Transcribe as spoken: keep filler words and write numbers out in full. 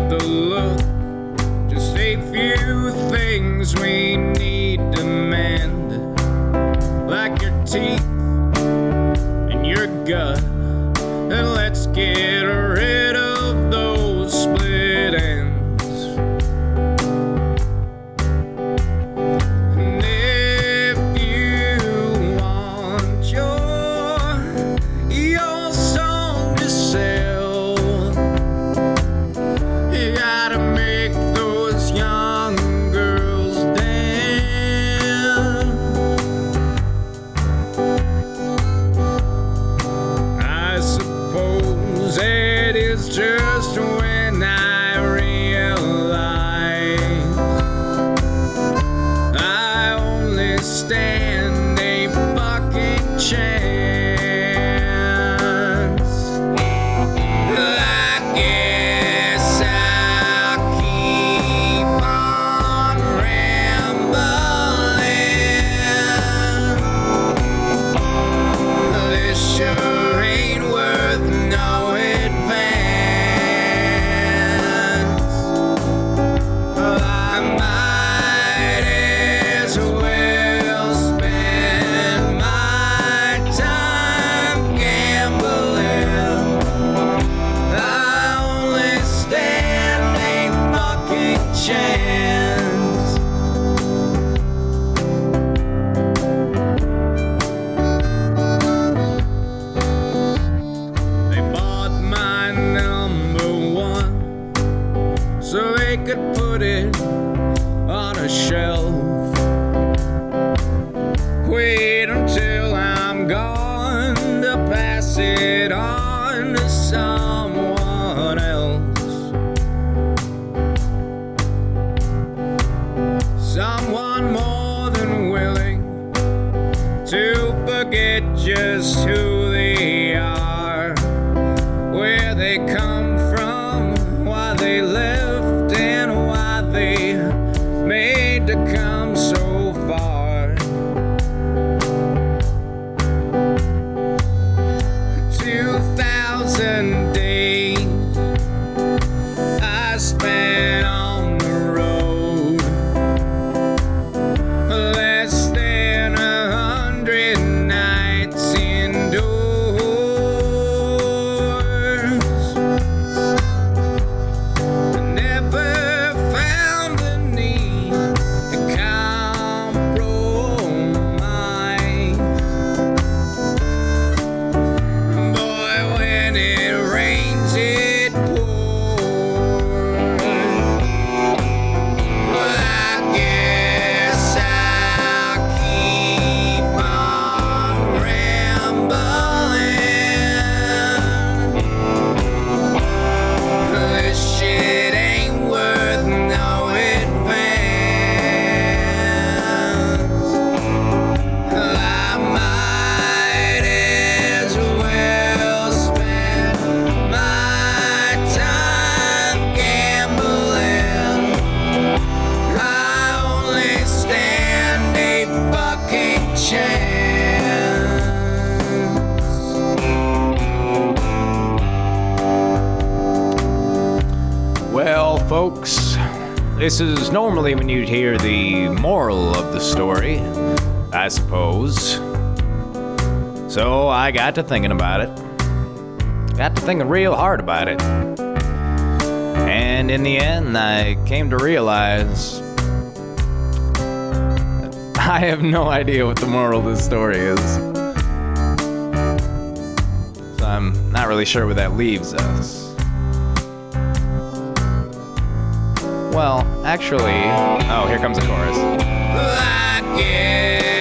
the look. Just a few things we need to mend, like your teeth and your gut. And let's get rid of those split ends. And if you want your, your song to sell, you gotta make those young girls dance. I suppose it is just when I realize I only stand a fucking chance. I guess I'll keep on rambling. This sure ain't worth no advance. I might as well spend my time gambling. I only stand a fucking chance. They bought my number one so they could put it on a shelf. Wait until I'm gone to pass it on to someone else. Someone more than willing to forget just who they are, where they come from, why they left, and why they made to come so far. Two thousand days I spent on the road, less than a hundred nights indoors. I never found the need to compromise. Boy, when it rains, it pours. Well, I guess I'll keep on rambling. This shit ain't worth no advance. I might as well spend my time gambling. I only stand a fucking chance. Well, folks, this is normally when you'd hear the moral of the story, I suppose. So I got to thinking about it. Got to thinking real hard about it. And in the end, I came to realize I have no idea what the moral of this story is. So I'm not really sure where that leaves us. Well, actually, oh, here comes the chorus. I guess